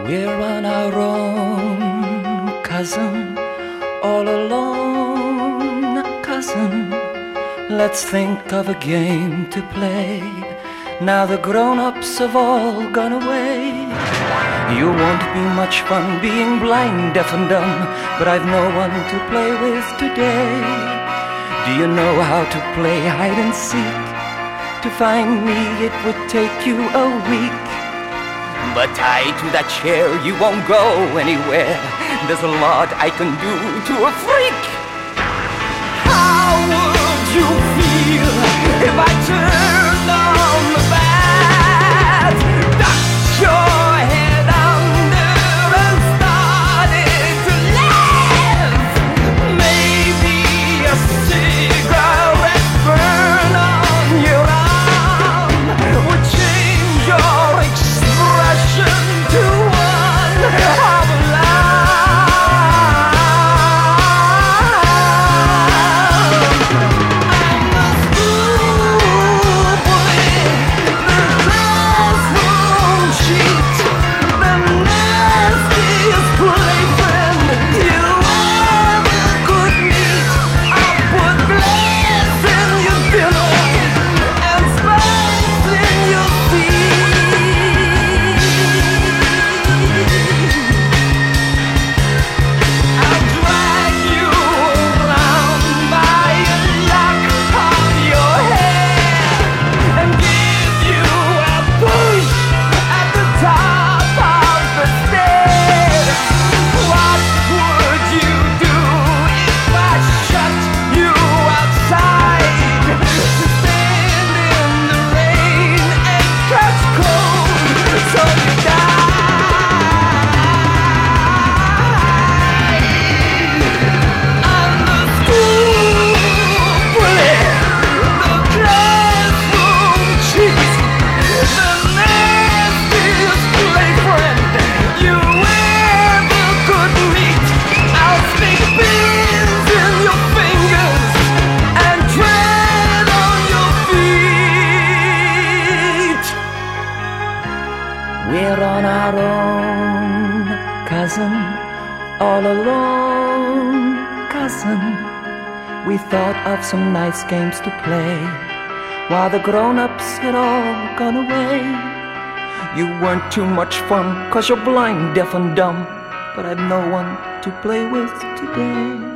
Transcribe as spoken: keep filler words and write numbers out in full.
We're on our own, cousin, all alone, cousin. Let's think of a game to play. Now the grown-ups have all gone away. You won't be much fun being blind, deaf and dumb, but I've no one to play with today. Do you know how to play hide and seek? To find me it would take you a week. But tied to that chair you won't go anywhere. There's a lot I can do to a freak. How would you feel if I turned on the bath, ducked your head under and started to laugh? Maybe a cigarette burn on your arm would change your expression to one of love. I'm a schoolboy, the classroom cheat, the nastiest playfriend you ever could meet. I'll put glass in your dinner and spice in your tea. I'll drag you around by a lock of your hair and give you a push at the top of the stairs. What would you do if I shut you outside to stand in the rain and catch cold so you die? I'm the schoolboy, the classroom cheat, the nastiest playfriend you ever could meet. I'll stick pins in your fingers and tread on your feet. We're on our own, cousin, all alone, cousin. We thought of some nice games to play while the grown-ups had all gone away. You weren't too much fun 'cause you're blind, deaf and dumb, but I've no one to play with today.